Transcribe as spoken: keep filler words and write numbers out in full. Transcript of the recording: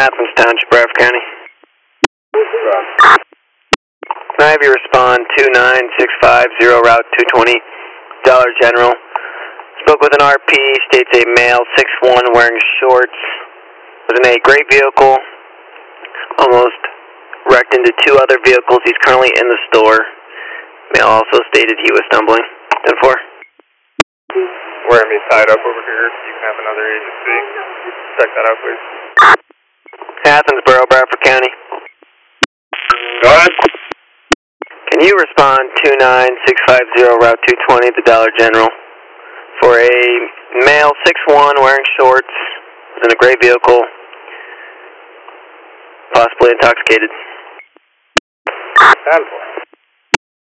Athens Township, Bradford County. Can I have you respond two nine six five zero Route two twenty, Dollar General. Spoke with an R P, states a male, six one, wearing shorts, was in a gray vehicle, almost wrecked into two other vehicles. He's currently in the store. Male also stated he was stumbling. ten four. Wearing me tied up over here. You can have another agency. Check that out, please. Athens Borough, Bradford County. Go ahead. Can you respond two nine six five zero Route two twenty, the Dollar General, for a male, six one, wearing shorts, was in a gray vehicle, possibly intoxicated? ten four.